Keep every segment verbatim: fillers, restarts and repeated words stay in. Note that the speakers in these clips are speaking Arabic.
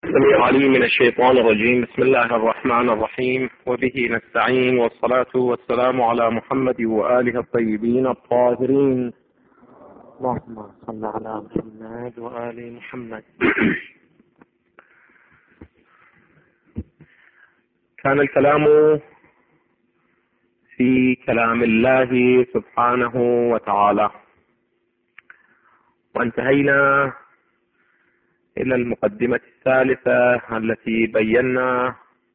السميع العليم من الشيطان الرجيم. بسم الله الرحمن الرحيم، وبه نستعين، والصلاة والسلام على محمد وآله الطيبين الطاهرين. اللهم صل على محمد وآل محمد. كان الكلام في كلام الله سبحانه وتعالى، وانتهينا إلى المقدمة الثالثة التي بينا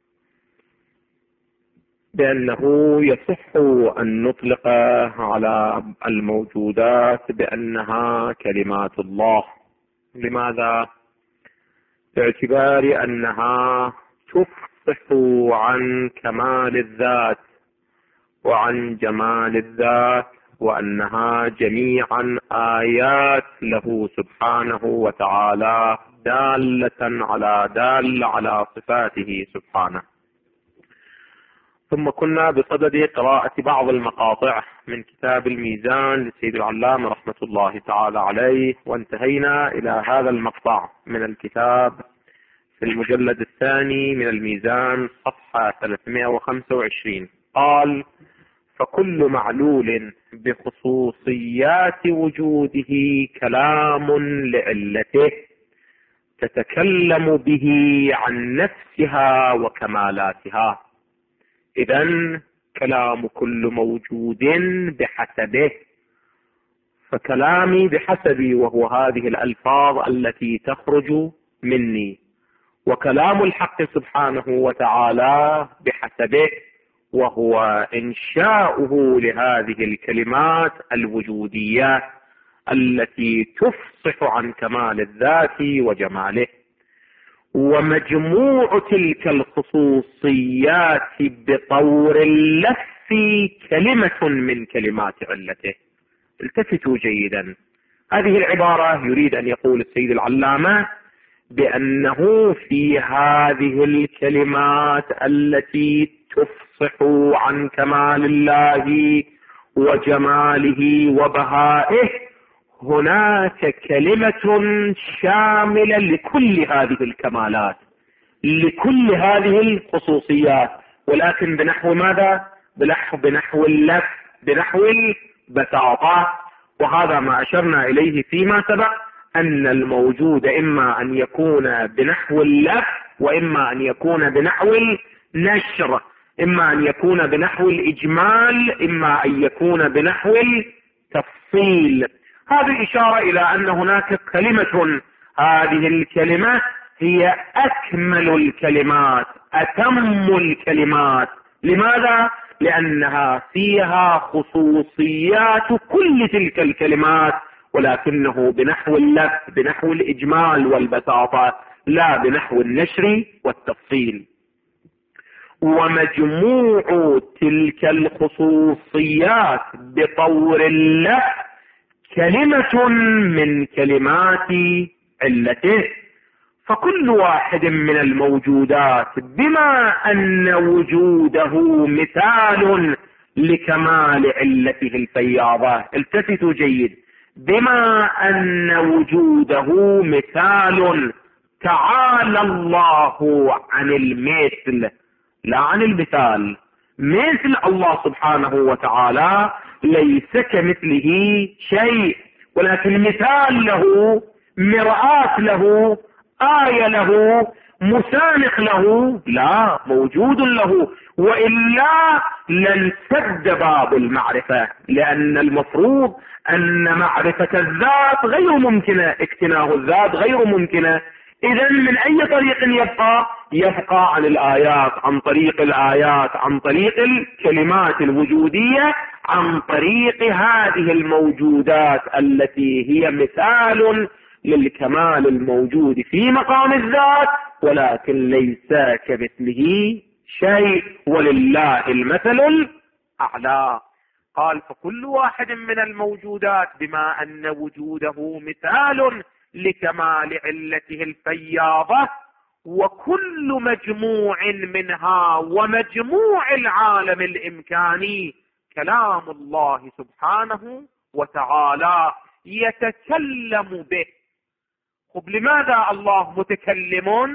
بأنه يصح أن نطلق على الموجودات بأنها كلمات الله. لماذا؟ باعتبار أنها تفصح عن كمال الذات وعن جمال الذات، وأنها جميعا آيات له سبحانه وتعالى دالة على دال على صفاته سبحانه. ثم كنا بصدد قراءة بعض المقاطع من كتاب الميزان للسيد العلامة رحمة الله تعالى عليه، وانتهينا إلى هذا المقطع من الكتاب في المجلد الثاني من الميزان صفحة ثلاثمائة وخمسة وعشرين. قال: فكل معلول بخصوصيات وجوده كلام لعلته تتكلم به عن نفسها وكمالاتها. إذن كلام كل موجود بحسبه، فكلامي بحسبي وهو هذه الألفاظ التي تخرج مني، وكلام الحق سبحانه وتعالى بحسبه وهو إنشاؤه لهذه الكلمات الوجودية التي تفصح عن كمال الذات وجماله. ومجموع تلك الخصوصيات بطور اللف كلمة من كلمات علته. التفتوا جيدا، هذه العبارة يريد أن يقول السيد العلامة بأنه في هذه الكلمات التي تفصح عن كمال الله وجماله وبهائه هناك كلمة شاملة لكل هذه الكمالات، لكل هذه الخصوصيات، ولكن بنحو ماذا؟ بنحو, بنحو اللف، بنحو البساطة. وهذا ما أشرنا إليه فيما سبق، أن الموجود إما أن يكون بنحو اللف، وإما أن يكون بنحو النشر، إما أن يكون بنحو الإجمال، إما أن يكون بنحو التفصيل. هذه إشارة إلى أن هناك كلمة، هذه الكلمة هي أكمل الكلمات، أتم الكلمات. لماذا؟ لأنها فيها خصوصيات كل تلك الكلمات، ولكنه بنحو اللف، بنحو الإجمال والبساطة، لا بنحو النشر والتفصيل. ومجموع تلك الخصوصيات بطور اللف كلمة من كلمات علته. فكل واحد من الموجودات بما أن وجوده مثال لكمال علته الفياضة. التفتوا جيد، بما أن وجوده مثال، تعالى الله عن المثل لا عن المثال. مثل الله سبحانه وتعالى ليس كمثله شيء، ولكن مثال له، مرآة له، آية له، مسانخ له، لا موجود له، وإلا لانسد باب المعرفة، لأن المفروض أن معرفة الذات غير ممكنة، اكتناه الذات غير ممكنة. إذن من أي طريق يبقى؟ يبقى عن الآيات، عن طريق الآيات، عن طريق الكلمات الوجودية، عن طريق هذه الموجودات التي هي مثال للكمال الموجود في مقام الذات، ولكن ليس كمثله شيء، ولله المثل الأعلى. قال: فكل واحد من الموجودات بما أن وجوده مثال لكمال علته الفياضة، وكل مجموع منها ومجموع العالم الإمكاني كلام الله سبحانه وتعالى يتكلم به. خب لماذا الله متكلم؟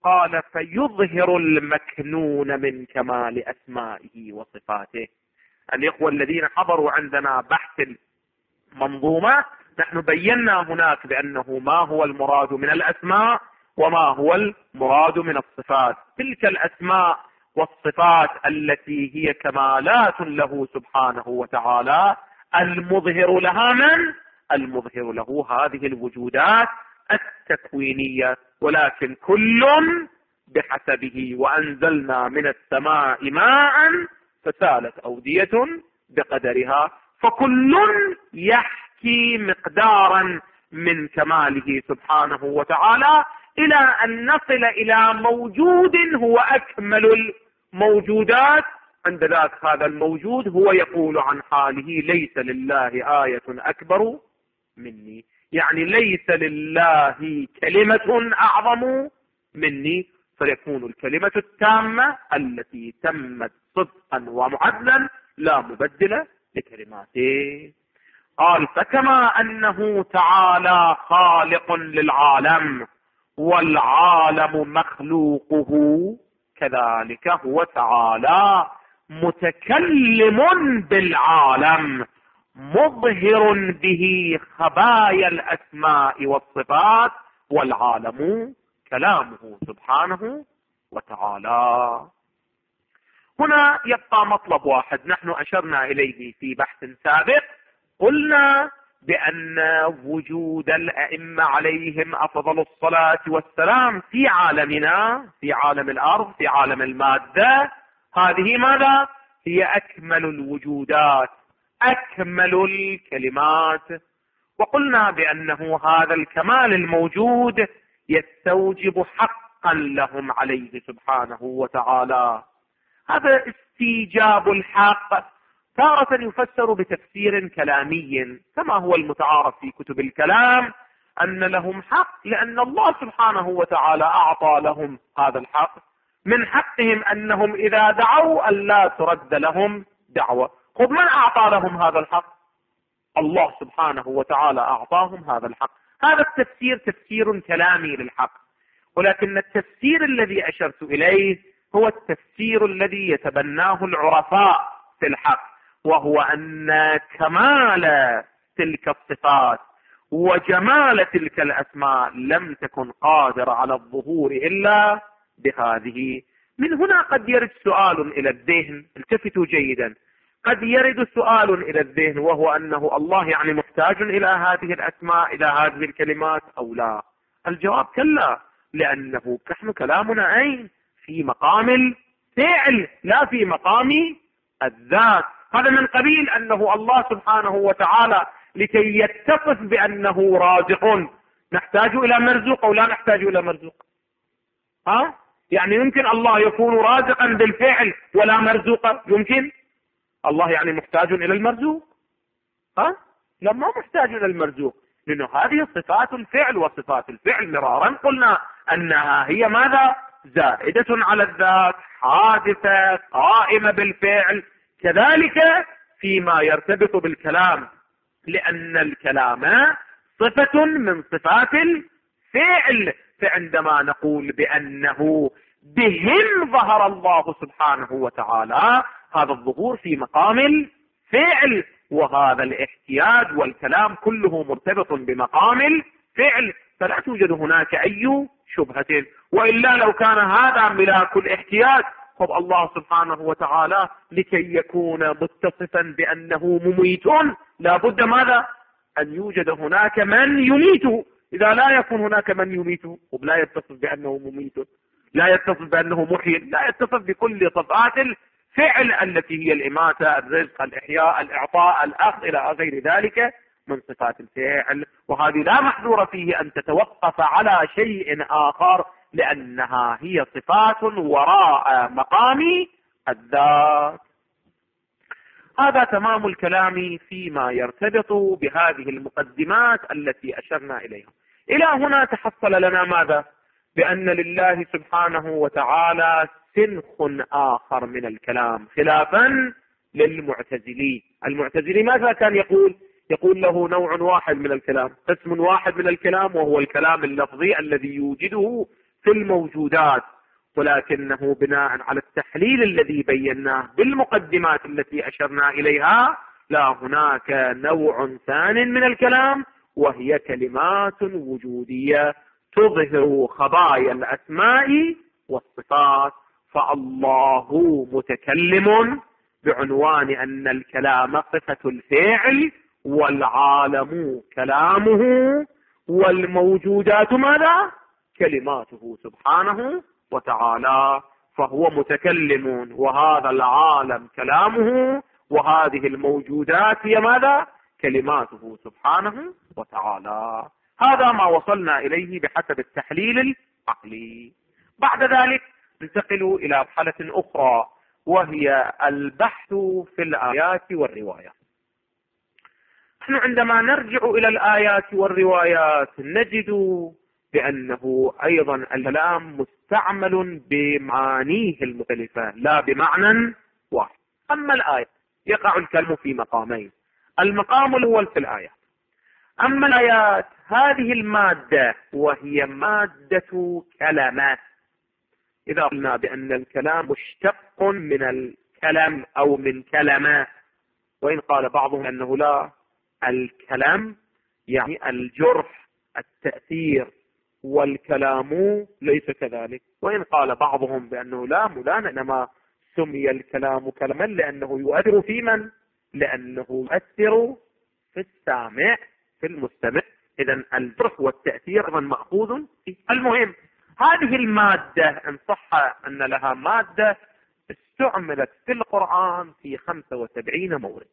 قال فيظهر المكنون من كمال أسمائه وصفاته. الإخوة الذين حضروا عندنا بحث المنظومة نحن بينا هناك بأنه ما هو المراد من الأسماء وما هو المراد من الصفات. تلك الأسماء والصفات التي هي كمالات له سبحانه وتعالى المظهر لها من؟ المظهر له هذه الوجودات التكوينية، ولكن كل بحسبه. وأنزلنا من السماء ماء فسالت أودية بقدرها، فكل يحكي مقدارا من كماله سبحانه وتعالى إلى أن نصل إلى موجود هو أكمل الموجودات. عند ذاك هذا الموجود هو يقول عن حاله ليس لله آية أكبر مني، يعني ليس لله كلمة أعظم مني، فيكون الكلمة التامة التي تمت صدقا ومعدلا لا مبدل لكلماته. قال فكما أنه تعالى خالق للعالم والعالم مخلوقه، كذلك هو تعالى متكلم بالعالم مظهر به خبايا الأسماء والصفات، والعالم كلامه سبحانه وتعالى. هنا يبقى مطلب واحد نحن أشرنا إليه في بحث سابق، قلنا بأن وجود الأئمة عليهم أفضل الصلاة والسلام في عالمنا، في عالم الأرض، في عالم المادة، هذه ماذا؟ هي أكمل الوجودات، أكمل الكلمات. وقلنا بأنه هذا الكمال الموجود يستوجب حقا لهم عليه سبحانه وتعالى. هذا استيجاب الحق تارة يفسر بتفسير كلامي كما هو المتعارف في كتب الكلام، أن لهم حق لأن الله سبحانه وتعالى أعطى لهم هذا الحق. من حقهم أنهم إذا دعوا أن لا ترد لهم دعوة. خذ من أعطى لهم هذا الحق؟ الله سبحانه وتعالى أعطاهم هذا الحق. هذا التفسير تفسير كلامي للحق، ولكن التفسير الذي أشرت إليه هو التفسير الذي يتبناه العرفاء في الحق، وهو أن كمال تلك الصفات وجمال تلك الأسماء لم تكن قادرة على الظهور إلا بهذه. من هنا قد يرد سؤال إلى الذهن، التفتوا جيدا، قد يرد سؤال إلى الذهن وهو أنه الله يعني محتاج إلى هذه الأسماء، إلى هذه الكلمات أو لا؟ الجواب كلا، لأنه نحن كلامنا أين؟ في مقام الفعل لا في مقام الذات. هذا من قبيل أنه الله سبحانه وتعالى لكي يتصف بأنه رازق نحتاج إلى مرزوق أو لا نحتاج إلى مرزوق؟ ها؟ يعني يمكن الله يكون رازقا بالفعل ولا مرزوقا؟ يمكن؟ الله يعني محتاج إلى المرزوق؟ ها؟ لا، ما محتاج إلى المرزوق، لأنه هذه صفات الفعل، وصفات الفعل مرارا قلنا أنها هي ماذا؟ زائدة على الذات، حادثة قائمة بالفعل. كذلك فيما يرتبط بالكلام، لأن الكلام صفة من صفات الفعل. فعندما نقول بأنه بهم ظهر الله سبحانه وتعالى، هذا الظهور في مقام الفعل، وهذا الاحتياج والكلام كله مرتبط بمقام الفعل، فلا توجد هناك أي شبهة. وإلا لو كان هذا ملاك الاحتياج، طب الله سبحانه وتعالى لكي يكون متصفا بأنه مميت لا بد ماذا؟ أن يوجد هناك من يميته. إذا لا يكون هناك من يميته ولا يتصف بأنه مميت، لا يتصف بأنه محيي، لا يتصف بكل صفات الفعل التي هي الإماتة، الرزق، الإحياء، الإعطاء، الأخذ إلى غير ذلك من صفات الفعل. وهذه لا محذور فيه أن تتوقف على شيء آخر، لأنها هي صفات وراء مقام الذات. هذا تمام الكلام فيما يرتبط بهذه المقدمات التي أشرنا إليها. إلى هنا تحصل لنا ماذا؟ بأن لله سبحانه وتعالى سنخ آخر من الكلام، خلافا للمعتزلي. المعتزلي ماذا كان يقول؟ يقول له نوع واحد من الكلام، قسم واحد من الكلام، وهو الكلام اللفظي الذي يوجده في الموجودات، ولكنه بناء على التحليل الذي بيناه بالمقدمات التي أشرنا إليها، لا، هناك نوع ثان من الكلام، وهي كلمات وجودية تظهر خبايا الأسماء والصفات. فالله متكلم بعنوان أن الكلام صفة الفعل، والعالم كلامه، والموجودات ماذا؟ كلماته سبحانه وتعالى. فهو متكلم، وهذا العالم كلامه، وهذه الموجودات هي ماذا؟ كلماته سبحانه وتعالى. هذا ما وصلنا إليه بحسب التحليل العقلي. بعد ذلك ننتقل إلى مرحلة أخرى، وهي البحث في الآيات والروايات. نحن عندما نرجع إلى الآيات والروايات نجد بأنه أيضا الكلام مستعمل بمعانيه المختلفة لا بمعنى واحد. أما الآية يقع الكلام في مقامين، المقام الأول في الآيات. أما الآيات هذه المادة وهي مادة كلمات. إذا قلنا بأن الكلام مشتق من الكلام أو من كلمات، وإن قال بعضهم أنه لا، الكلام يعني الجرح التأثير، والكلام ليس كذلك. وإن قال بعضهم بأنه لا ملان، إنما سمي الكلام كلاما لأنه يؤثر في من؟ لأنه يؤثر في السامع، في المستمع. إذن الجرح والتأثير من مأخوذ فيه. المهم هذه المادة إن صح أن لها مادة استعملت في القرآن في خمسة وسبعين مورد.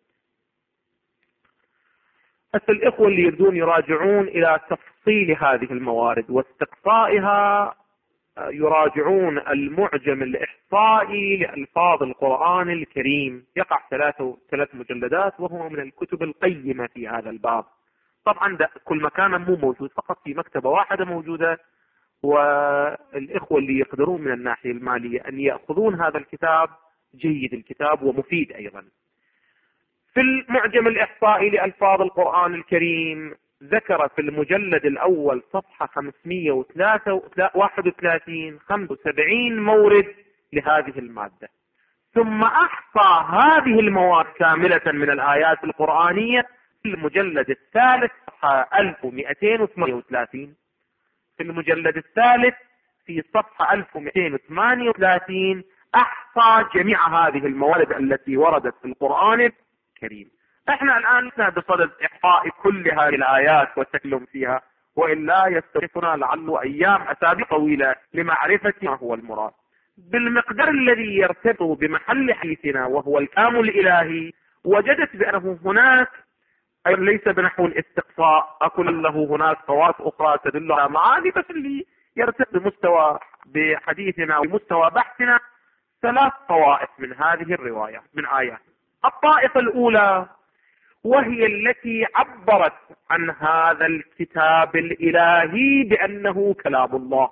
بس الإخوة اللي يريدون يراجعون إلى تفصيل هذه الموارد واستقصائها يراجعون المعجم الإحصائي لألفاظ القرآن الكريم، يقع ثلاثة ثلاث مجلدات، وهو من الكتب القيمة في هذا الباب. طبعا ده كل مكان مو موجود، فقط في مكتبة واحدة موجودة، والإخوة اللي يقدرون من الناحية المالية أن يأخذون هذا الكتاب، جيد الكتاب ومفيد أيضا. في المعجم الإحصائي لألفاظ القرآن الكريم ذكر في المجلد الأول صفحة خمسمئة وواحد وثلاثين خمسة وسبعين مورد لهذه المادة، ثم أحصى هذه المواد كاملة من الآيات القرآنية في المجلد الثالث صفحة ألف ومئتين وثمانية وثلاثين. في المجلد الثالث في صفحة ألف ومئتين وثمانية وثلاثين أحصى جميع هذه الموارد التي وردت في القرآن الكريم. احنا الآن لسنا بصدد إحصاء كل هذه الآيات والتكلم فيها، وإلا يستغرقنا لعله أيام أسابيع طويلة لمعرفة ما هو المراد. بالمقدار الذي يرتبط بمحل حديثنا وهو الكلام الإلهي، وجدت بأنه هناك ليس بنحو الاستقصاء، أقول له هناك طوائف أخرى تدل على معاني، بس اللي يرتبط بمستوى بحديثنا ومستوى بحثنا ثلاث طوائف من هذه الرواية من آيات. الطائفة الأولى وهي التي عبرت عن هذا الكتاب الإلهي بأنه كلام الله،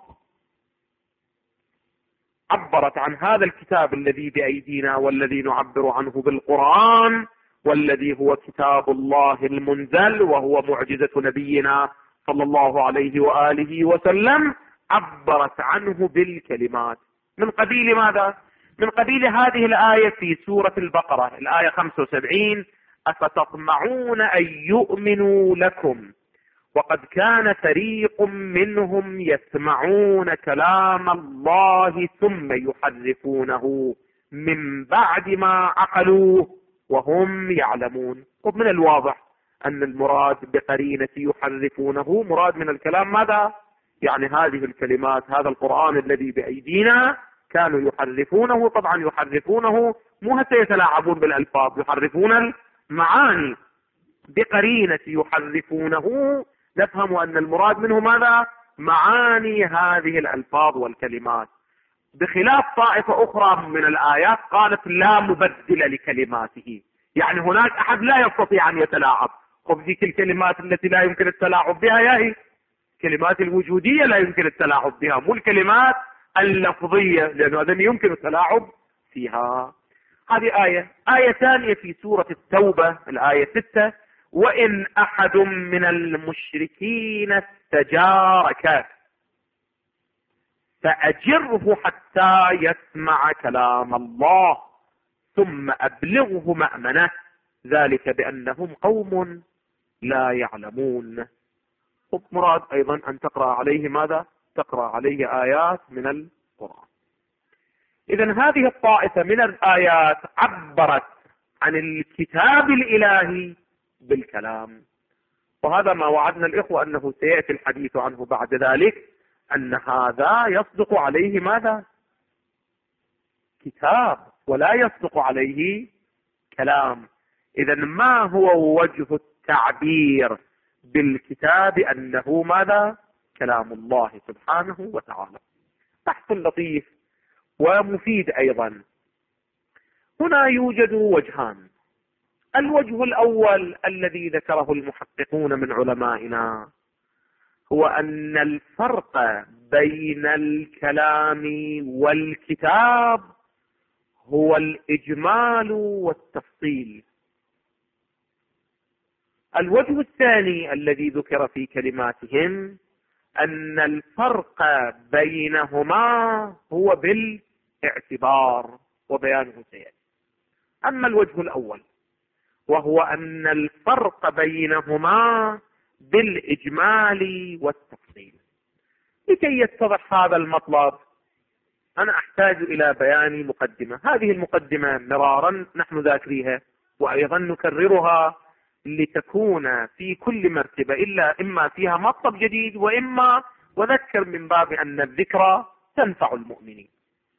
عبرت عن هذا الكتاب الذي بأيدينا والذي نعبر عنه بالقرآن، والذي هو كتاب الله المنزل وهو معجزة نبينا صلى الله عليه وآله وسلم، عبرت عنه بالكلمات. من قبيل ماذا؟ من قبيل هذه الآية في سورة البقرة الآية خمسة وسبعين: أفتطمعون أن يؤمنوا لكم وقد كان فريق منهم يسمعون كلام الله ثم يحرفونه من بعد ما عقلوه وهم يعلمون. ومن الواضح أن المراد بقرينة يحرفونه مراد من الكلام ماذا؟ يعني هذه الكلمات، هذا القرآن الذي بأيدينا كانوا يحرفونه. طبعا يحرفونه مو هسه يتلاعبون بالألفاظ، يحرفون المعاني. بقرينة يحرفونه نفهم أن المراد منه ماذا؟ معاني هذه الألفاظ والكلمات، بخلاف طائفة أخرى من الآيات قالت لا مبدل لكلماته، يعني هناك أحد لا يستطيع أن يتلاعب. خب ذيك الكلمات التي لا يمكن التلاعب بها يا هي كلمات الوجودية لا يمكن التلاعب بها، مو الكلمات اللفظية، لأنه هذا يمكن التلاعب فيها. هذه آية. آية ثانية في سورة التوبة الآية ستة: وإن أحد من المشركين استجارك فأجره حتى يسمع كلام الله ثم أبلغه مأمنه، ذلك بأنهم قوم لا يعلمون. مراد أيضا أن تقرأ عليه ماذا؟ تقرأ عليه آيات من القرآن. إذن هذه الطائفة من الآيات عبرت عن الكتاب الإلهي بالكلام، وهذا ما وعدنا الإخوة أنه سيأتي الحديث عنه بعد ذلك، أن هذا يصدق عليه ماذا؟ كتاب، ولا يصدق عليه كلام. إذن ما هو وجه التعبير بالكتاب أنه ماذا؟ كلام الله سبحانه وتعالى. بحث لطيف ومفيد أيضا. هنا يوجد وجهان. الوجه الأول الذي ذكره المحققون من علمائنا هو أن الفرق بين الكلام والكتاب هو الإجمال والتفصيل. الوجه الثاني الذي ذكر في كلماتهم أن الفرق بينهما هو بالاعتبار، وبيانه سيأتي. أما الوجه الأول وهو أن الفرق بينهما بالإجمال والتفصيل. لكي يتضح هذا المطلب أنا أحتاج إلى بيان مقدمة. هذه المقدمة مرارا نحن ذاكريها وأيضا نكررها لتكون في كل مرتبة إلا إما فيها مطلب جديد وإما وذكر من باب أن الذكرى تنفع المؤمنين.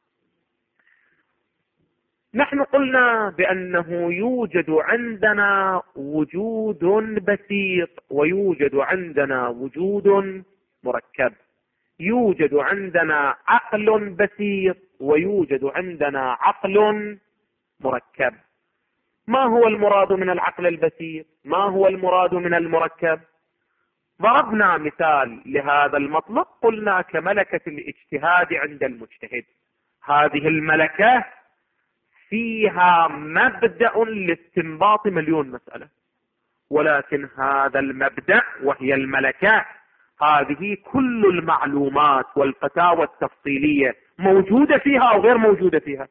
نحن قلنا بأنه يوجد عندنا وجود بسيط ويوجد عندنا وجود مركب، يوجد عندنا عقل بسيط ويوجد عندنا عقل مركب. ما هو المراد من العقل البسيط؟ ما هو المراد من المركب؟ ضربنا مثال لهذا المطلب، قلنا كملكة الاجتهاد عند المجتهد. هذه الملكة فيها مبدأ لاستنباط مليون مسألة، ولكن هذا المبدأ وهي الملكة هذه كل المعلومات والفتاوى التفصيلية موجودة فيها أو غير موجودة فيها؟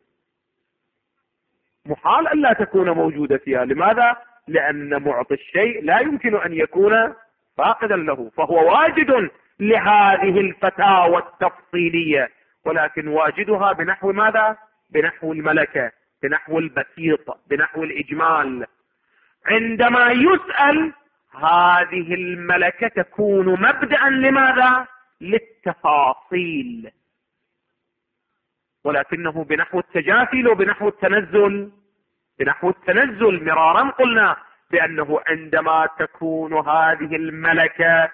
محال أن لا تكون موجودة فيها. لماذا؟ لأن معطي الشيء لا يمكن أن يكون فاقدا له، فهو واجد لهذه الفتاوى التفصيلية، ولكن واجدها بنحو ماذا؟ بنحو الملكة، بنحو البسيط، بنحو الإجمال. عندما يسأل هذه الملكة تكون مبدأ لماذا؟ للتفاصيل، ولكنه بنحو التجافل وبنحو التنزل. بنحو التنزل مرارا قلنا بأنه عندما تكون هذه الملكة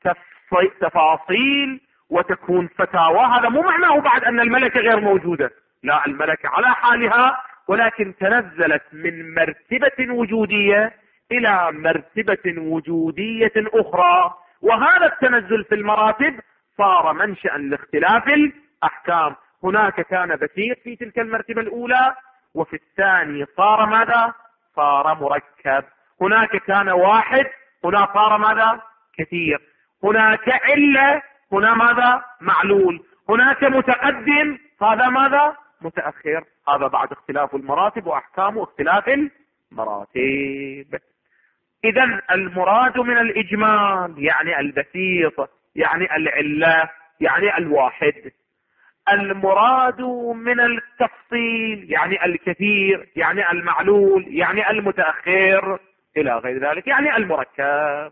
تفاصيل وتكون فتاوى، هذا مو معناه بعد أن الملكة غير موجودة، لا، الملكة على حالها، ولكن تنزلت من مرتبة وجودية إلى مرتبة وجودية أخرى، وهذا التنزل في المراتب صار منشأ لاختلاف الأحكام. هناك كان بسيط في تلك المرتبة الأولى، وفي الثاني صار ماذا؟ صار مركب. هناك كان واحد، هنا صار ماذا؟ كثير. هناك علة، هنا ماذا؟ معلول. هناك متقدم، هذا ماذا؟ متأخر. هذا بعد اختلاف المراتب وأحكام اختلاف المراتب. إذن المراد من الإجمال يعني البسيط، يعني العلة، يعني الواحد. المراد من التفصيل يعني الكثير، يعني المعلول، يعني المتأخر إلى غير ذلك، يعني المركب.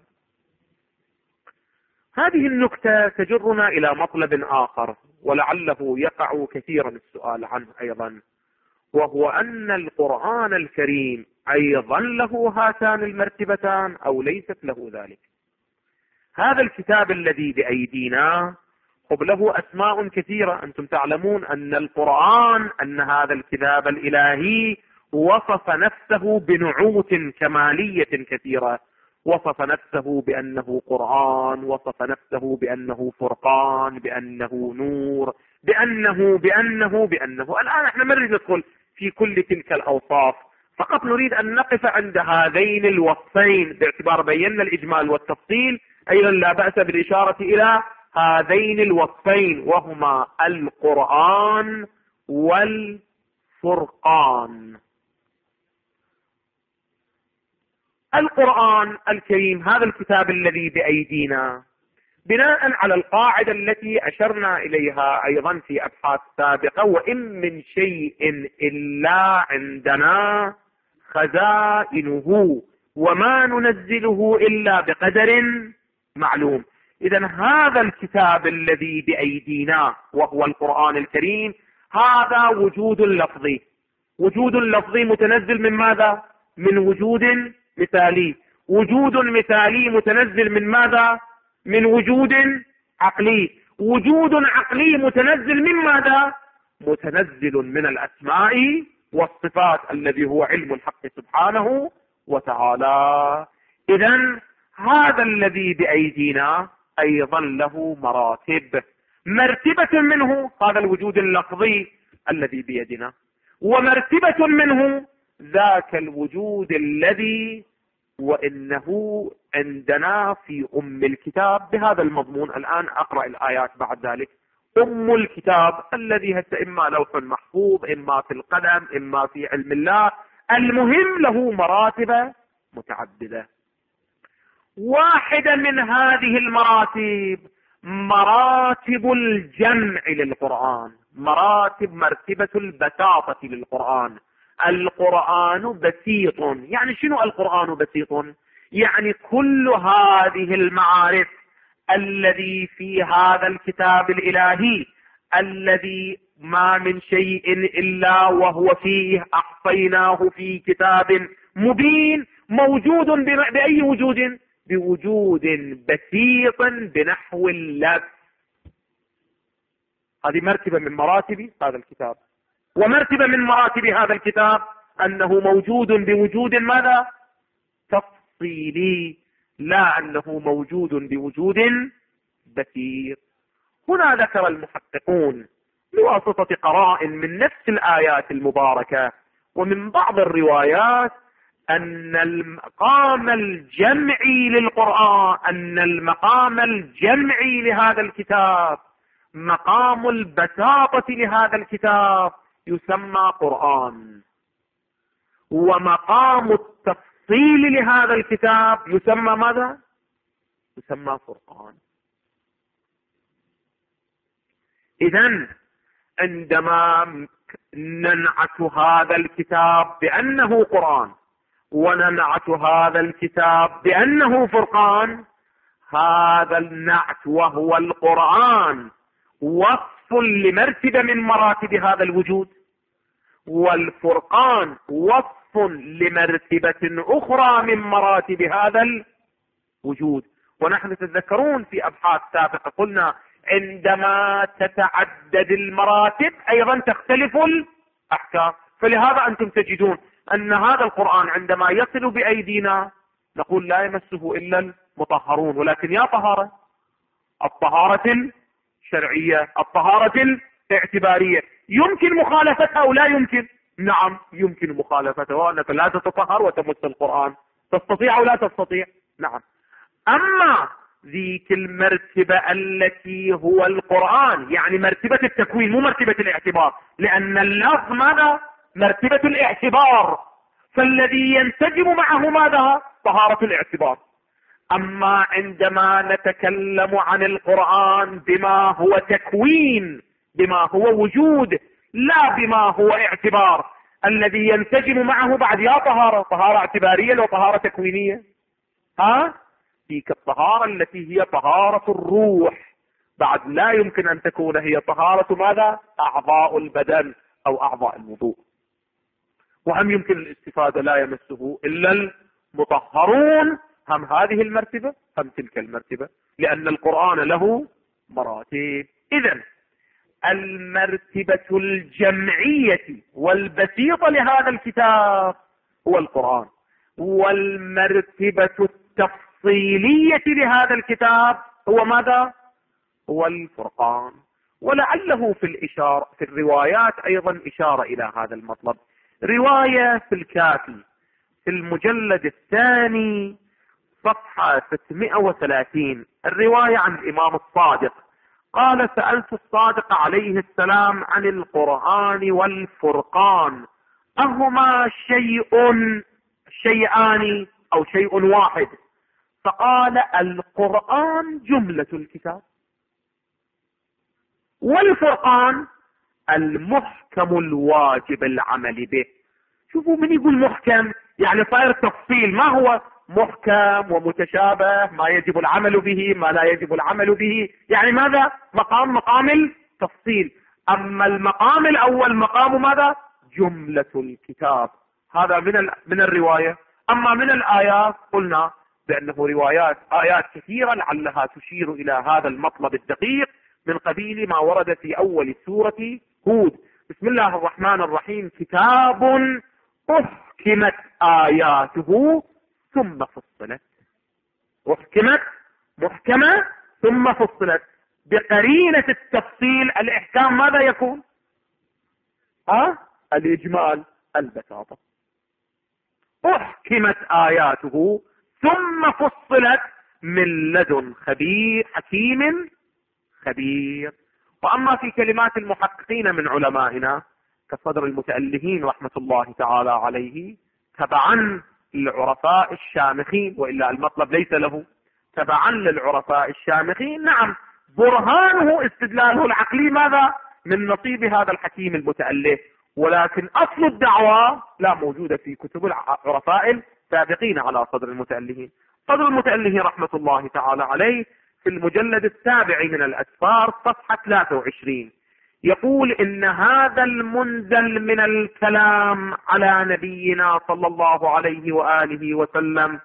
هذه النكتة تجرنا إلى مطلب آخر ولعله يقع كثيرا السؤال عنه أيضا، وهو أن القرآن الكريم أيضا له هاتان المرتبتان أو ليست له ذلك. هذا الكتاب الذي بأيدينا له أسماء كثيرة. أنتم تعلمون أن القرآن، أن هذا الكتاب الإلهي وصف نفسه بنعوت كمالية كثيرة. وصف نفسه بأنه قرآن، وصف نفسه بأنه فرقان، بأنه نور، بأنه بأنه بأنه الآن احنا ما نريد ندخل في كل تلك الأوصاف، فقط نريد أن نقف عند هذين الوصفين باعتبار بينا الإجمال والتفصيل. أيضا لا بأس بالإشارة إلى هذين الوصفين، وهما القرآن والفرقان. القرآن الكريم هذا الكتاب الذي بأيدينا، بناء على القاعدة التي أشرنا إليها أيضا في أبحاث سابقة: وإن من شيء إلا عندنا خزائنه وما ننزله إلا بقدر معلوم. إذن هذا الكتاب الذي بأيدينا وهو القرآن الكريم هذا وجود لفظي، وجود لفظي متنزل من ماذا؟ من وجود مثالي. وجود مثالي متنزل من ماذا؟ من وجود عقلي. وجود عقلي متنزل من ماذا؟ متنزل من الأسماء والصفات الذي هو علم الحق سبحانه وتعالى. إذن هذا الذي بأيدينا أيضا له مراتب. مرتبة منه هذا الوجود اللفظي الذي بيدنا، ومرتبة منه ذاك الوجود الذي وإنه عندنا في أم الكتاب بهذا المضمون. الآن أقرأ الآيات بعد ذلك. أم الكتاب الذي هسه إما لوح محفوظ، إما في القلم، إما في علم الله، المهم له مراتب متعددة. واحدة من هذه المراتب مراتب الجمع للقرآن، مراتب مرتبة البساطة للقرآن. القرآن بسيط. يعني شنو القرآن بسيط؟ يعني كل هذه المعارف الذي في هذا الكتاب الإلهي الذي ما من شيء إلا وهو فيه أحصيناه في كتاب مبين، موجود بأي وجود؟ بوجود بسيط بنحو اللفظ. هذه مرتبة من مراتب هذا الكتاب. ومرتبة من مراتب هذا الكتاب أنه موجود بوجود ماذا؟ تفصيلي، لا أنه موجود بوجود بسيط. هنا ذكر المحققون بواسطة قرائن من نفس الآيات المباركة ومن بعض الروايات أن المقام الجمعي للقرآن، أن المقام الجمعي لهذا الكتاب، مقام البساطة لهذا الكتاب يسمى قرآن، ومقام التفصيل لهذا الكتاب يسمى ماذا؟ يسمى فرقان. إذن عندما ننعت هذا الكتاب بأنه قرآن وننعت هذا الكتاب بأنه فرقان، هذا النعت وهو القرآن وصف لمرتبة من مراتب هذا الوجود، والفرقان وصف لمرتبة أخرى من مراتب هذا الوجود. ونحن تتذكرون في أبحاث سابقة قلنا عندما تتعدد المراتب أيضا تختلف الأحكام. فلهذا أنتم تجدون أن هذا القرآن عندما يصل بأيدينا نقول لا يمسه إلا المطهرون، ولكن يا طهارة، الطهارة الشرعية، الطهارة الاعتبارية، يمكن مخالفتها أو لا يمكن؟ نعم يمكن مخالفتها، وأنك لا تتطهر وتمس القرآن، تستطيع أو لا تستطيع؟ نعم. أما ذيك المرتبة التي هو القرآن، يعني مرتبة التكوين مو مرتبة الاعتبار، لأن اللفظ ماذا؟ مرتبة الاعتبار، فالذي ينسجم معه ماذا؟ طهارة الاعتبار. أما عندما نتكلم عن القرآن بما هو تكوين، بما هو وجود، لا بما هو اعتبار، الذي ينسجم معه بعد يا طهارة، طهارة اعتبارية وطهارة تكوينية. ها؟ تلك الطهارة التي هي طهارة الروح بعد لا يمكن أن تكون هي طهارة ماذا؟ أعضاء البدن أو أعضاء الوضوء. وهم يمكن الاستفادة لا يمسه إلا المطهرون، هم هذه المرتبة هم تلك المرتبة، لأن القرآن له مراتب. إذن المرتبة الجمعية والبسيطة لهذا الكتاب هو القرآن، والمرتبة التفصيلية لهذا الكتاب هو ماذا؟ هو الفرقان. ولعله في الإشارة في الروايات أيضا إشارة إلى هذا المطلب. رواية في الكافي في المجلد الثاني صفحة ستمائة وثلاثين، الرواية عن الإمام الصادق قال سألت الصادق عليه السلام عن القرآن والفرقان أهما شيء شيئان أو شيء واحد؟ فقال القرآن جملة الكتاب، والفرقان المحكم الواجب العمل به. شوفوا من يقول محكم يعني صاير تفصيل، ما هو محكم ومتشابه، ما يجب العمل به ما لا يجب العمل به، يعني ماذا؟ مقام مقام التفصيل. أما المقام الأول مقام ماذا؟ جملة الكتاب. هذا من من الرواية. أما من الآيات قلنا بأنه روايات آيات كثيرة لعلها تشير إلى هذا المطلب الدقيق، من قبيل ما ورد في أول سورة هود: بسم الله الرحمن الرحيم كتاب أحكمت آياته ثم فصلت. أحكمت محكمة ثم فصلت. بقرينة التفصيل الإحكام ماذا يكون؟ ها؟ الإجمال البساطة. أحكمت آياته ثم فصلت من لدن خبير حكيم خبير. وأما في كلمات المحققين من علمائنا كصدر المتألهين رحمة الله تعالى عليه تبعا للعرفاء الشامخين، وإلا المطلب ليس له، تبعا للعرفاء الشامخين، نعم برهانه استدلاله العقلي ماذا؟ من نصيب هذا الحكيم المتأله، ولكن أصل الدعوة لا موجودة في كتب العرفاء السابقين على صدر المتألهين. صدر المتألهين رحمة الله تعالى عليه في المجلد السابع من الأسفار صفحة ثلاثة وعشرين يقول إن هذا المنزل من الكلام على نبينا صلى الله عليه وآله وسلم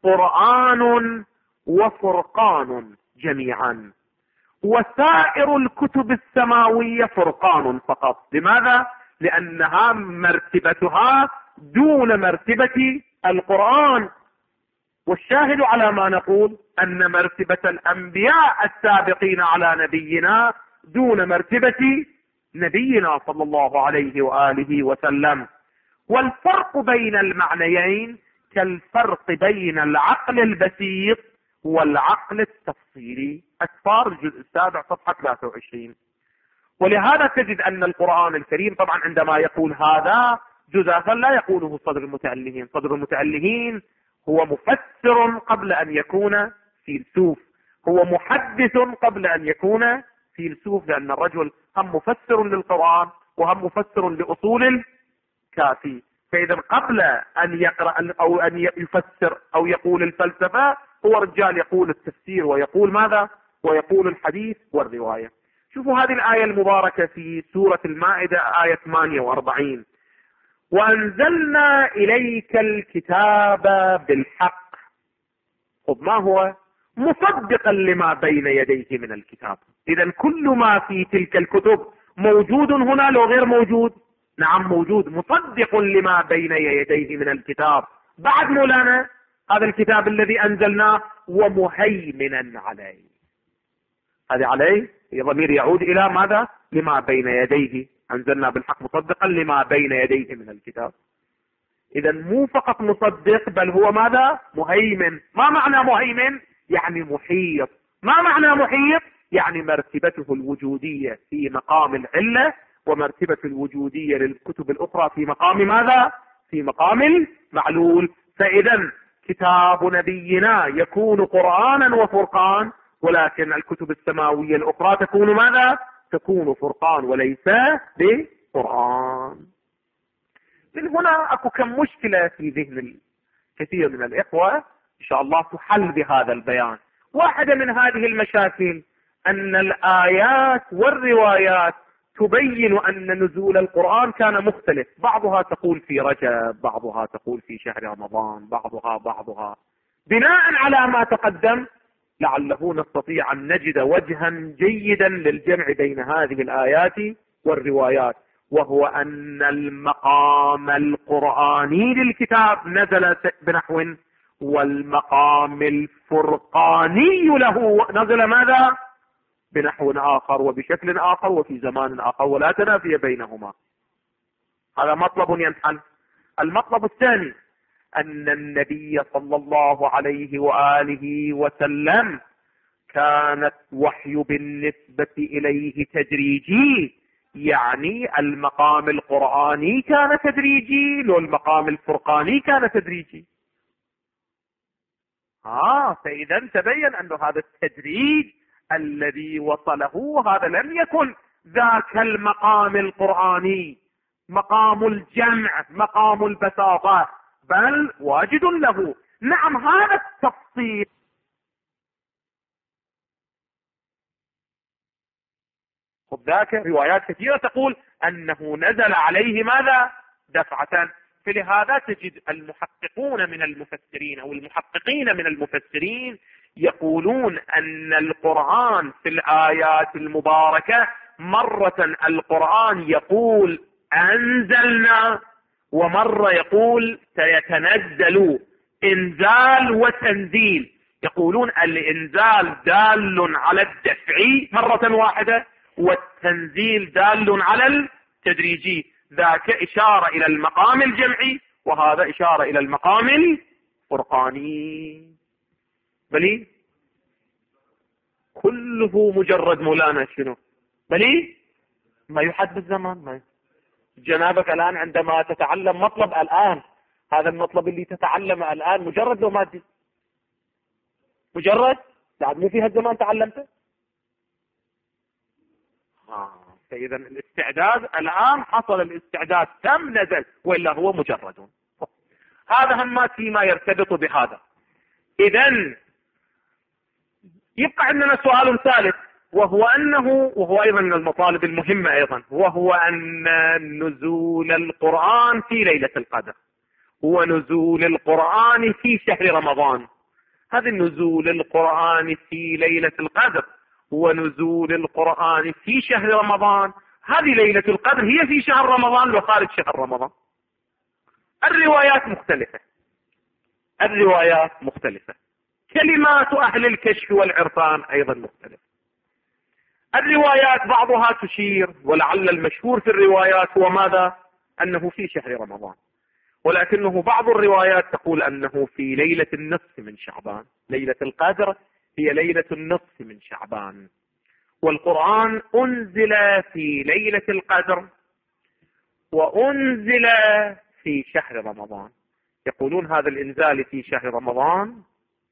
قرآن وفرقان جميعا، وسائر الكتب السماوية فرقان فقط. لماذا؟ لأنها مرتبتها دون مرتبة القرآن. والشاهد على ما نقول أن مرتبة الأنبياء السابقين على نبينا دون مرتبة نبينا صلى الله عليه وآله وسلم. والفرق بين المعنيين كالفرق بين العقل البسيط والعقل التفصيلي. أسفار الجزء السابع صفحة ثلاثة وعشرين. ولهذا تجد أن القرآن الكريم طبعا عندما يقول هذا جزافا لا يقوله صدر المتألهين. صدر المتألهين هو مفسر قبل أن يكون فيلسوف، هو محدث قبل أن يكون فيلسوف، لأن الرجل هم مفسر للقرآن وهم مفسر لأصول الكافي. فإذا قبل أن يقرأ أو أن يفسر أو يقول الفلسفة هو رجال يقول التفسير ويقول ماذا؟ ويقول الحديث والرواية. شوفوا هذه الآية المباركة في سورة المائدة آية ثمانية وأربعين: وأنزلنا إليك الكتاب بالحق. طب ما هو؟ مصدقا لما بين يديه من الكتاب. إذا كل ما في تلك الكتب موجود هنا لو غير موجود؟ نعم موجود، مصدق لما بين يديه من الكتاب. بعد مولانا هذا الكتاب الذي أنزلناه ومهيمنا عليه. هذا عليه ضمير يعود إلى ماذا؟ لما بين يديه. أنزلنا بالحق مصدقا لما بين يديه من الكتاب. إذا مو فقط مصدق بل هو ماذا؟ مهيمن. ما معنى مهيمن؟ يعني محيط. ما معنى محيط؟ يعني مرتبته الوجودية في مقام العلة، ومرتبة الوجودية للكتب الأخرى في مقام ماذا؟ في مقام المعلول. فإذا كتاب نبينا يكون قرآنا وفرقان، ولكن الكتب السماوية الأخرى تكون ماذا؟ تكون فرقان وليس بقرآن. من هنا أكو كم مشكلة في ذهن الكثير من الإخوة إن شاء الله تحل بهذا البيان. واحدة من هذه المشاكل أن الآيات والروايات تبين أن نزول القرآن كان مختلف، بعضها تقول في رجب، بعضها تقول في شهر رمضان، بعضها بعضها بناء على ما تقدم لعله نستطيع أن نجد وجها جيدا للجمع بين هذه الآيات والروايات، وهو أن المقام القرآني للكتاب نزل بنحو، والمقام الفرقاني له نزل ماذا؟ بنحو آخر وبشكل آخر وفي زمان آخر، ولا تنافي بينهما. هذا مطلب ينحل. المطلب الثاني أن النبي صلى الله عليه وآله وسلم كانت وحي بالنسبة إليه تدريجي، يعني المقام القرآني كان تدريجي لو المقام الفرقاني كان تدريجي. آه فإذا تبين أن هذا التدريج الذي وصله هذا لم يكن ذاك المقام القرآني، مقام الجمع، مقام البساطة، بل واجد له. نعم هذا التفصيل خذ ذاك روايات كثيرة تقول أنه نزل عليه ماذا؟ دفعة. فلهذا تجد المحققون من المفسرين أو المحققين من المفسرين يقولون أن القرآن في الآيات المباركة مرة القرآن يقول أنزلنا، ومرة يقول سيتنزل، إنزال وتنزيل. يقولون الإنزال دال على الدفع مرة واحدة، والتنزيل دال على التدريجي. ذاك إشارة إلى المقام الجمعي، وهذا إشارة إلى المقام الفرقاني. بلي كله مجرد مولانا شنو؟ بلي ما يحد بالزمان. ما جنابك الآن عندما تتعلم مطلب الآن، هذا المطلب اللي تتعلمه الآن مجرد لو مادي، مجرد بعد مو في هالزمان تعلمته. آه. فإذا الاستعداد الآن حصل، الاستعداد تم، نزل، وإلا هو مجرد. هذا هم فيما يرتبط بهذا. إذن يبقى عندنا سؤال ثالث، وهو أنه وهو أيضا من المطالب المهمة أيضا، وهو أن نزول القرآن في ليلة القدر ونزول القرآن في شهر رمضان. هذا النزول القرآن في ليلة القدر ونزول القرآن في شهر رمضان، هذه ليلة القدر هي في شهر رمضان وخارج شهر رمضان. الروايات مختلفة، الروايات مختلفة، كلمات أهل الكشف والعرفان أيضا مختلفة. الروايات بعضها تشير، ولعل المشهور في الروايات هو ماذا؟ أنه في شهر رمضان، ولكنه بعض الروايات تقول أنه في ليلة النصف من شعبان. ليلة القدر هي ليلة النصف من شعبان، والقرآن أنزل في ليلة القدر وأنزل في شهر رمضان. يقولون هذا الإنزال في شهر رمضان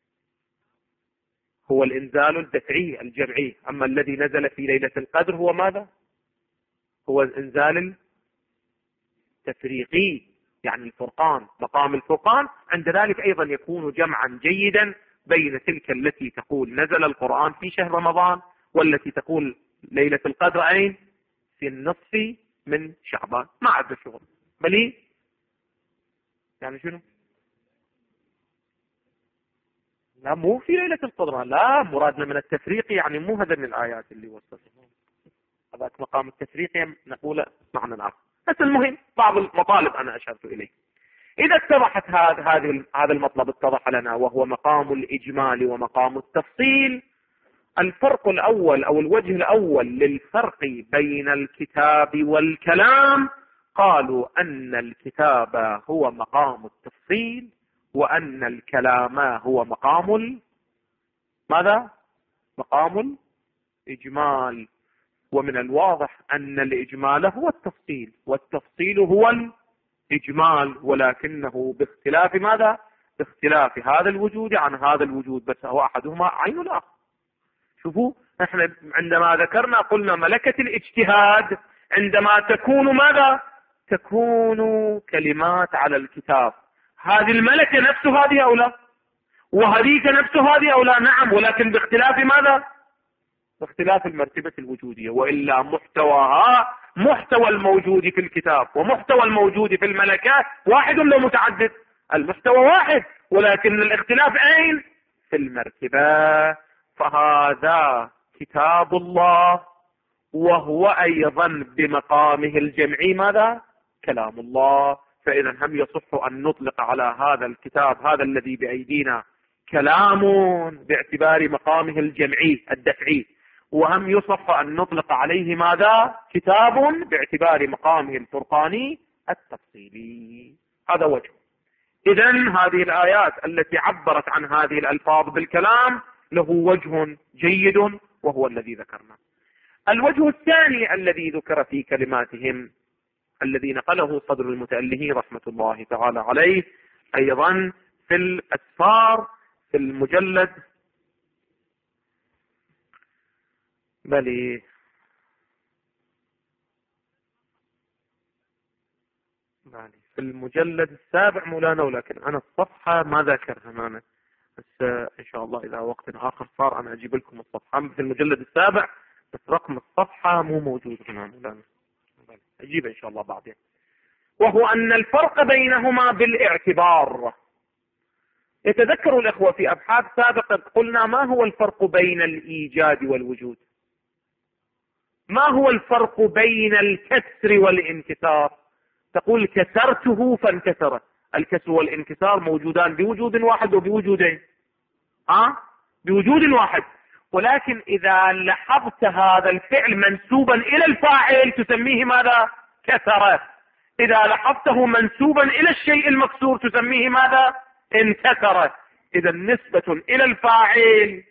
هو الإنزال الدفعي الجمعي، أما الذي نزل في ليلة القدر هو ماذا؟ هو الإنزال التفريقي، يعني الفرقان، مقام الفرقان. عند ذلك أيضا يكون جمعا جيدا بين تلك التي تقول نزل القرآن في شهر رمضان، والتي تقول ليلة القدر أين؟ في النصف من شعبان. ما عاد شغل بلي يعني شنو؟ لا مو في ليلة القدر، لا مرادنا من التفريق يعني مو هذا من الآيات اللي وصلتهم، هذا مقام التفريق نقول معنى آخر. بس المهم بعض المطالب أنا أشرت إليه. إذا اتضحت هذا هذه هذا المطلب اتضح لنا، وهو مقام الإجمال ومقام التفصيل. الفرق الأول أو الوجه الأول للفرق بين الكتاب والكلام، قالوا أن الكتاب هو مقام التفصيل، وأن الكلام هو مقام ماذا؟ مقام الإجمال. ومن الواضح أن الإجمال هو التفصيل، والتفصيل هو الإجمال، ولكنه باختلاف ماذا؟ باختلاف هذا الوجود عن هذا الوجود، بس هو أحدهما عين الآخر. شوفوا احنا عندما ذكرنا قلنا ملكة الاجتهاد عندما تكون ماذا؟ تكون كلمات على الكتاب. هذه الملكة نفس هذه أو لا؟ وهذيك نفس هذه أو لا؟ نعم، ولكن باختلاف ماذا؟ باختلاف المرتبة الوجودية، وإلا محتواها محتوى الموجود في الكتاب ومحتوى الموجود في الملكات واحد لو متعدد. المحتوى واحد، ولكن الاختلاف أين؟ في المرتبة. فهذا كتاب الله، وهو أيضا بمقامه الجمعي ماذا؟ كلام الله. فإذا هم يصح أن نطلق على هذا الكتاب هذا الذي بأيدينا كلام باعتبار مقامه الجمعي الدفعي، وهم يصح أن نطلق عليه ماذا؟ كتاب باعتبار مقامه الفرقاني التفصيلي. هذا وجه. إذن هذه الآيات التي عبرت عن هذه الألفاظ بالكلام له وجه جيد وهو الذي ذكرنا. الوجه الثاني الذي ذكر في كلماتهم الذي نقله صدر المتألهين رحمة الله تعالى عليه أيضا في الأسفار في المجلد بل في المجلد السابع مولانا، ولكن أنا الصفحة ما ذاكرها معنا، بس إن شاء الله إذا وقت آخر صار أنا أجيب لكم الصفحة في المجلد السابع، بس رقم الصفحة مو موجود هنا مولانا، أجيب إن شاء الله بعدين. وهو أن الفرق بينهما بالاعتبار. يتذكر الإخوة في أبحاث سابقة قلنا ما هو الفرق بين الإيجاد والوجود؟ ما هو الفرق بين الكسر والانكسار؟ تقول كسرته فانكسر، الكسر والانكسار موجودان بوجود واحد وبوجودين، ها؟ بوجود واحد، ولكن إذا لاحظت هذا الفعل منسوبا إلى الفاعل تسميه ماذا؟ كسر. إذا لاحظته منسوبا إلى الشيء المكسور تسميه ماذا؟ انكسر. إذا نسبة إلى الفاعل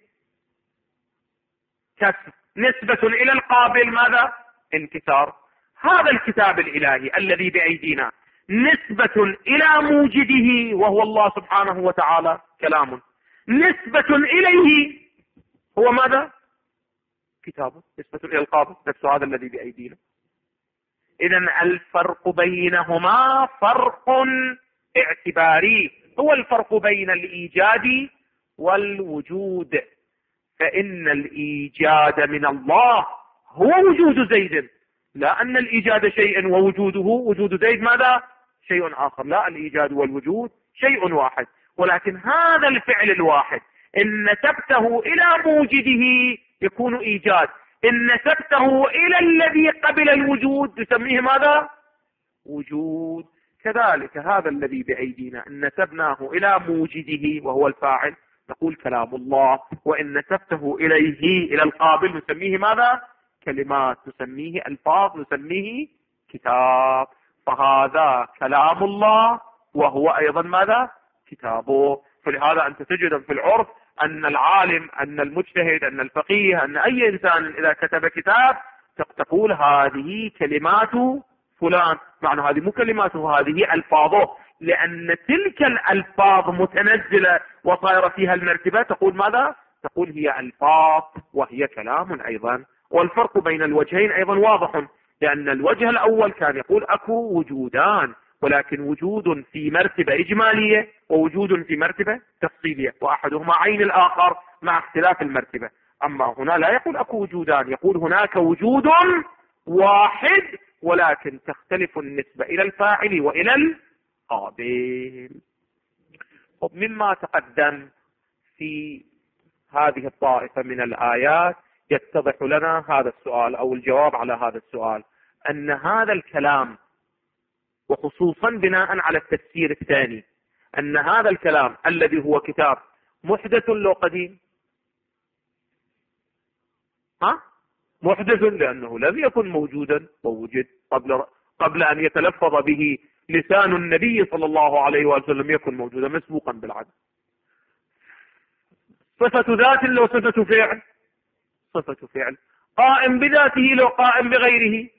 كسر، نسبة إلى القابل ماذا؟ انكسار. هذا الكتاب الإلهي الذي بأيدينا نسبة إلى موجده وهو الله سبحانه وتعالى كلام، نسبة إليه هو ماذا؟ كتابه. نسبة إلى القابل نفس هذا الذي بأيدينا. إذن الفرق بينهما فرق اعتباري، هو الفرق بين الإيجاد والوجود. فإن الإيجاد من الله هو وجود زيد، لا أن الإيجاد شيء ووجوده وجود زيد ماذا؟ شيء آخر. لا، الإيجاد والوجود شيء واحد، ولكن هذا الفعل الواحد إن نسبته إلى موجده يكون إيجاد، إن نسبته إلى الذي قبل الوجود تسميه ماذا؟ وجود. كذلك هذا الذي بأيدينا إن نسبناه إلى موجده وهو الفاعل نقول كلام الله، وإن نسبته إليه إلى القابل نسميه ماذا؟ كلمات، نسميه ألفاظ، نسميه كتاب. فهذا كلام الله وهو أيضا ماذا؟ كتابه. فلهذا أنت تجد في العرف أن العالم، أن المجتهد، أن الفقيه، أن أي إنسان إذا كتب كتاب تقول هذه كلمات فلان، معنى هذه مو كلماته، هذه ألفاظه، لأن تلك الألفاظ متنزلة وصايرة فيها المرتبة تقول ماذا؟ تقول هي ألفاظ وهي كلام أيضا. والفرق بين الوجهين أيضا واضح، لأن الوجه الأول كان يقول أكو وجودان، ولكن وجود في مرتبة إجمالية ووجود في مرتبة تفصيلية، وأحدهما عين الآخر مع اختلاف المرتبة. أما هنا لا يقول أكو وجودان، يقول هناك وجود واحد ولكن تختلف النسبة إلى الفاعل وإلى القابل. مما تقدم في هذه الطائفة من الآيات يتضح لنا هذا السؤال أو الجواب على هذا السؤال، أن هذا الكلام وخصوصا بناء على التفسير الثاني أن هذا الكلام الذي هو كتاب محدث لو قديم، ها؟ محدث لأنه لم يكن موجودا ووجد قبل قبل أن يتلفظ به لسان النبي صلى الله عليه وسلم، يكن موجودا مسبوقا بالعدد. صفة ذات لو صفة فعل، صفة فعل. قائم بذاته لو قائم بغيره،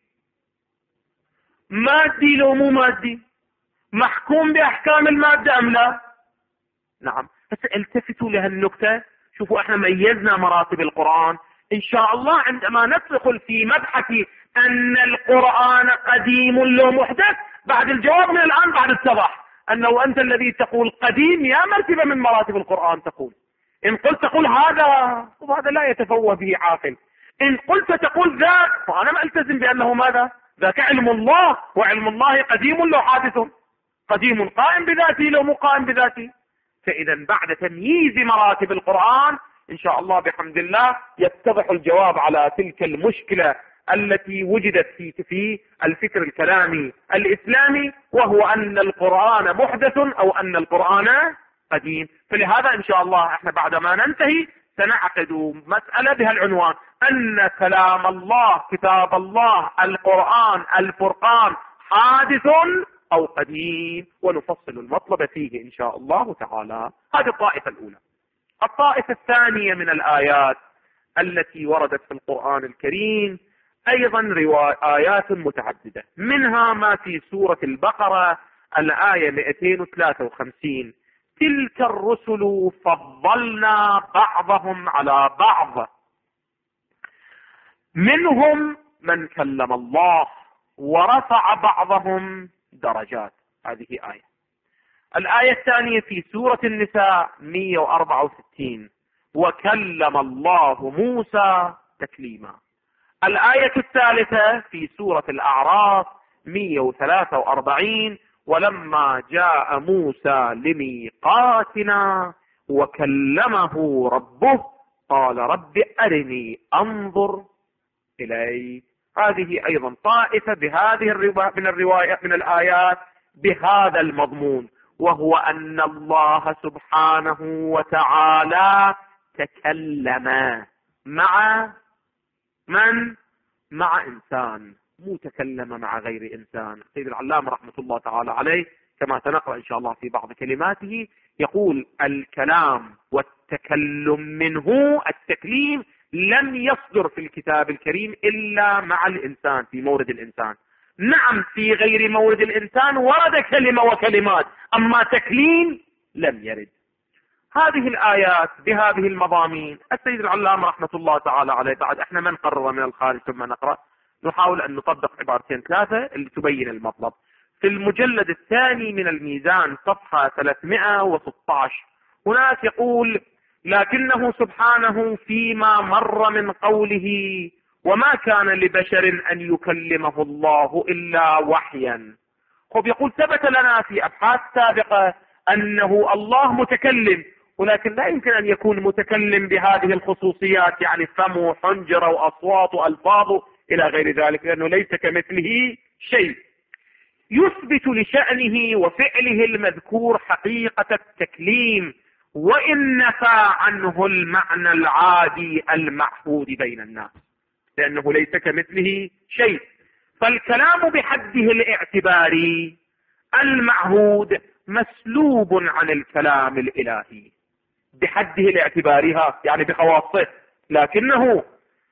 مادي لو مو مادي، محكوم بأحكام المادة أم لا؟ نعم. بس التفتوا لهالنكتة، شوفوا احنا ميزنا مراتب القرآن إن شاء الله عندما ندخل في مبحث أن القرآن قديم لو محدث. بعد الجواب من الآن بعد الصباح أنه أنت الذي تقول قديم يا مرتبة من مراتب القرآن تقول. إن قلت تقول هذا وهذا لا يتفوه به عاقل، إن قلت تقول ذاك فأنا ما ألتزم بأنه ماذا؟ ذاك علم الله، وعلم الله قديم لو حادث، قديم قائم بذاته لو مو قائم بذاته. فإذا بعد تمييز مراتب القرآن إن شاء الله بحمد الله يتضح الجواب على تلك المشكلة التي وجدت في في الفكر الكلامي الإسلامي، وهو أن القرآن محدث أو أن القرآن قديم. فلهذا إن شاء الله احنا بعدما ننتهي سنعقد مسألة بها العنوان أن كلام الله، كتاب الله، القرآن، الفرقان حادث أو قديم، ونفصل المطلب فيه إن شاء الله تعالى. هذه الطائفة الأولى. الطائفة الثانية من الآيات التي وردت في القرآن الكريم أيضا آيات متعددة، منها ما في سورة البقرة الآية مئتين وثلاثة وخمسين: تلك الرسل فضلنا بعضهم على بعض منهم من كلم الله ورفع بعضهم درجات. هذه آية. الآية الثانية في سورة النساء مئة وأربعة وستين: وكلم الله موسى تكليما. الآية الثالثة في سورة الأعراف مئة وثلاثة وأربعين: ولما جاء موسى لميقاتنا وكلمه ربه قال رب أرني أنظر إليه. هذه أيضا طائفة بهذه الرواية من الرواية من الآيات بهذا المضمون، وهو أن الله سبحانه وتعالى تكلم مع من؟ مع إنسان، مو تكلم مع غير إنسان. سيد العلامة رحمة الله تعالى عليه كما سنقرأ إن شاء الله في بعض كلماته يقول: الكلام والتكلم منه التكليم لم يصدر في الكتاب الكريم إلا مع الإنسان في مورد الإنسان. نعم في غير مورد الإنسان ورد كلمة وكلمات، أما تكليم لم يرد. هذه الآيات بهذه المضامين السيد العلامة رحمة الله تعالى عليه، بعد احنا ما نقرر من الخارج ثم نقرأ، نحاول أن نطبق عبارتين ثلاثة اللي تبين المطلب. في المجلد الثاني من الميزان صفحة ثلاثمئة وستة عشر هناك يقول: لكنه سبحانه فيما مر من قوله وما كان لبشر أن يكلمه الله إلا وحيا. خب يقول ثبت لنا في أبحاث سابقة أنه الله متكلم، ولكن لا يمكن أن يكون متكلم بهذه الخصوصيات، يعني فمه وحنجره وأصوات وألفاظه إلى غير ذلك، لأنه ليس كمثله شيء. يثبت لشأنه وفعله المذكور حقيقة التكليم، وإن نفى عنه المعنى العادي المعهود بين الناس، لأنه ليس كمثله شيء. فالكلام بحده الاعتباري المعهود مسلوب عن الكلام الإلهي بحده الاعتباري، يعني بخواصه، لكنه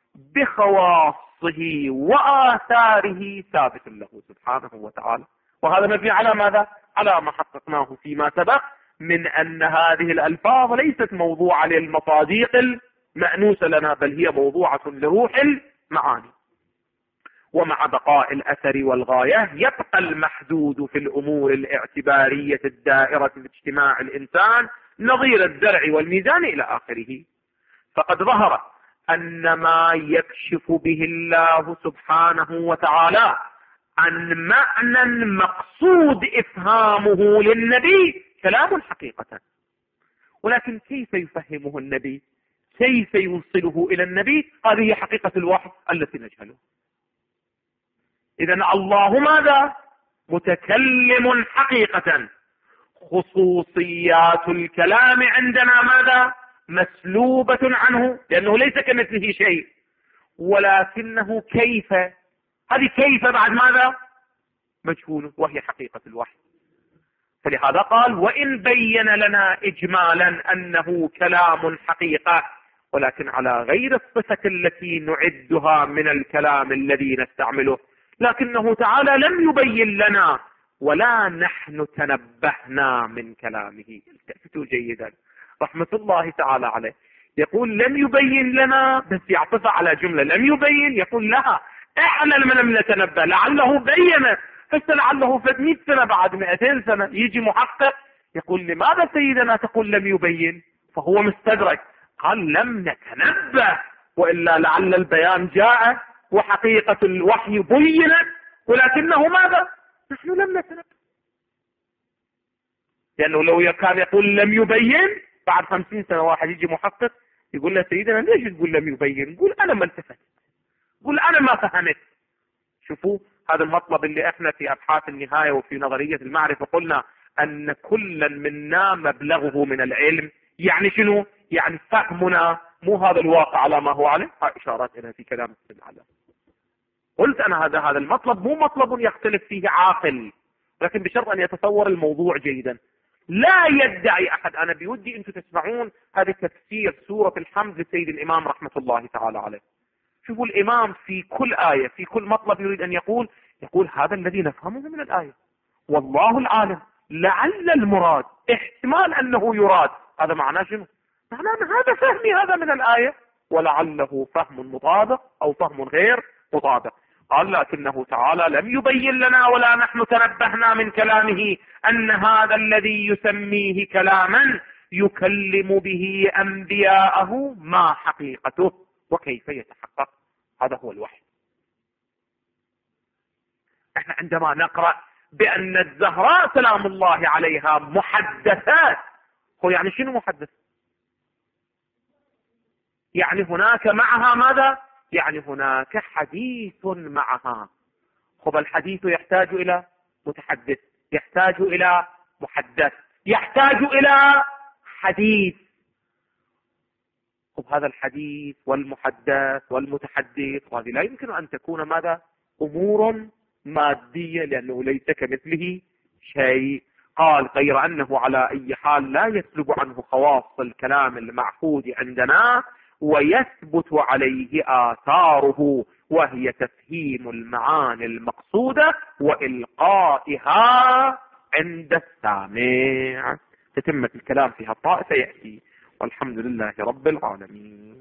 بخواصه وآثاره ثابت له سبحانه وتعالى. وهذا مبني على ماذا؟ على ما حققناه فيما سبق من أن هذه الألفاظ ليست موضوعة للمصاديق المأنوسة لنا، بل هي موضوعة لروح المعاني. ومع بقاء الأثر والغاية يبقى المحدود في الأمور الاعتبارية الدائرة في اجتماع الإنسان نظير الزرع والميزان إلى آخره. فقد ظهر أن ما يكشف به الله سبحانه وتعالى عن معنى مقصود إفهامه للنبي كلام حقيقة، ولكن كيف يفهمه النبي؟ كيف يوصله إلى النبي؟ هذه حقيقة الوحي التي نجهله. إذن الله ماذا؟ متكلم حقيقة. خصوصيات الكلام عندنا ماذا؟ مسلوبة عنه، لأنه ليس كمثله شيء، ولكنه كيف؟ هذه كيف بعد ماذا؟ مجهول، وهي حقيقة الوحي. فلهذا قال: وإن بين لنا إجمالا أنه كلام حقيقة، ولكن على غير الصفة التي نعدها من الكلام الذي نستعمله، لكنه تعالى لم يبين لنا ولا نحن تنبهنا من كلامه. التفتوا جيدا رحمة الله تعالى عليه، يقول لم يبين لنا، بس يعطف على جملة لم يبين، يقول لها احنا لم نتنبه، لعله بين، بس لعله فد مئة سنة بعد مئتين سنة يجي محقق يقول لماذا سيدنا تقول لم يبين؟ فهو مستدرك، قال لم نتنبه، وإلا لعل البيان جاء وحقيقة الوحي بينت، ولكنه ماذا؟ نحن لم نتنبه. لأنه لو كان يقول لم يبين بعد خمسين سنة واحد يجي محقق يقول له سيدنا ليش تقول لم يبين؟ يقول أنا ما التفت، يقول أنا ما فهمت. شوفوا هذا المطلب اللي احنا في أبحاث النهاية وفي نظرية المعرفة قلنا أن كلا منا مبلغه من العلم. يعني شنو؟ يعني فهمنا مو هذا الواقع على ما هو عليه. ها إشارات إلى في كلام السيد العلامة. قلت أنا هذا هذا المطلب مو مطلب يختلف فيه عاقل، لكن بشرط أن يتصور الموضوع جيدا. لا يدعي أحد. أنا بودي أنتم تسمعون هذا تفسير سورة الحمد لسيد الإمام رحمة الله تعالى عليه. شوفوا الإمام في كل آية في كل مطلب يريد أن يقول يقول هذا الذي نفهمه من الآية، والله العالم، لعل المراد، احتمال أنه يراد. هذا معناه شنو؟ معناه أن هذا فهمي هذا من الآية، ولعله فهم مطابق أو فهم غير مطابق. قال لكنه تعالى لم يبين لنا ولا نحن تنبهنا من كلامه أن هذا الذي يسميه كلاما يكلم به أنبياءه ما حقيقته وكيف يتحقق. هذا هو الوحي. احنا عندما نقرأ بأن الزهراء سلام الله عليها محدثات، هو يعني شنو محدث؟ يعني هناك معها ماذا؟ يعني هناك حديث معها. خب الحديث يحتاج إلى متحدث، يحتاج إلى محدث، يحتاج إلى حديث. خب هذا الحديث والمحدث والمتحدث هذه لا يمكن أن تكون ماذا؟ أمور مادية، لأنه ليس كمثله شيء. قال غير أنه على أي حال لا يسلب عنه خواص الكلام المعهود عندنا، ويثبت عليه آثاره، وهي تفهيم المعاني المقصودة وإلقائها عند السامع. تتمة الكلام في هالطائفة يأتي، والحمد لله رب العالمين.